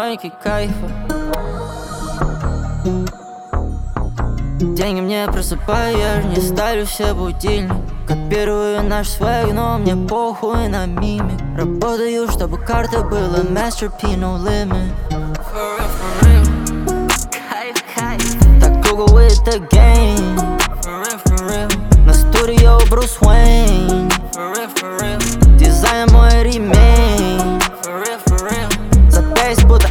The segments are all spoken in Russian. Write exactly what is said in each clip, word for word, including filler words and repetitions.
параноики кайфа. Деньги мне просыпаю, я ж не ставлю все будильник. Копирую наш свэг, но мне похуй на мимик. Работаю, чтобы карты было Master P, no limit. For real, for real. Кайф, кайф. Так Google with the game. For real, for real. На студио Брюс Уэйн. For real, for real. Дизайн мой ремень. For real, for real. За бейс будто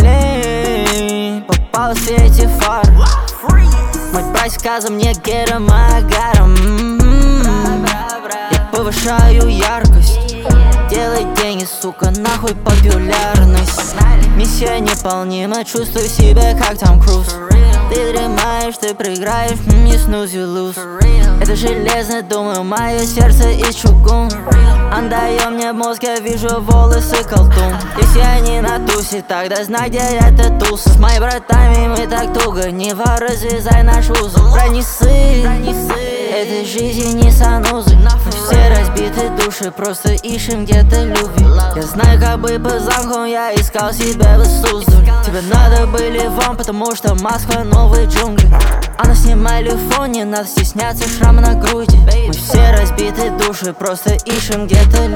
олень. Попал в свете фар. Мой прайс сказал мне get em, I got em. Я повышаю яркость. Делай деньги, сука, нахуй популярность. Миссия неполнима, чувствую себя как Том Круз. Ты дремаешь, ты проиграешь, не snooze, you lose. Это железно, думаю, мое сердце из чугун. Отдаём мне мозг, я вижу волосы колтун. Если я не на тусе, тогда знай, где это туса. С моими братами мы так туго, не вор, развязай наш узел. Пронесы, этой жизни не санузы. Мы все разбиты души, просто ищем где-то любви. Я знаю, как бы по замку я искал себя в Суздаль. Тебе надо были вон, потому что Москва новые джунгли. Она снимает телефон, не надо стесняться шрама на груди. Мы все разбиты души, просто ищем где-то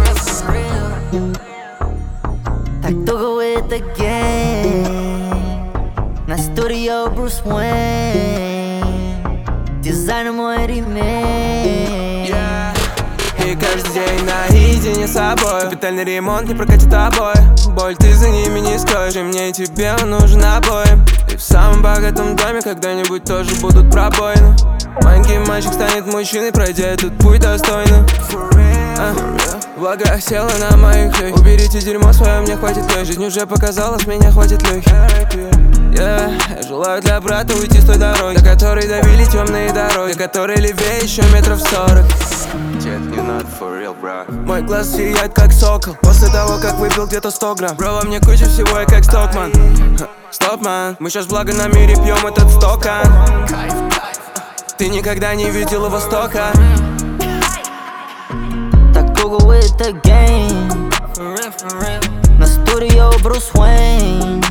любви. Так туго with the game. На студио Брюс Уэйн. Дизайн мой ремень. И каждый день наедине с собой. Капитальный ремонт не прокатит обои. Боль ты за ними не скроешь, и мне и тебе нужен обоим. И в самом богатом доме когда-нибудь тоже будут пробоины. Маленький мальчик станет мужчиной, пройдя этот путь достойно. а, Влага осела на моих лёг. Уберите дерьмо свое, мне хватит лёг. Жизнь уже показала, с меня хватит лёг. Yeah. Я желаю для брата уйти с той дороги, до которой давили темные дороги, до которой левее еще метров сорок. Дед, не надо, for real, bro. Мой глаз сияет как сокол после того, как выпил где-то сто грамм. Бро, во мне куча всего, я как Стокман. Стоп, ман, мы сейчас благо на мире пьем этот стакан. Ты никогда не видела Востока. Так Google with the game. For real, for real. На студио Брюс Уэйн.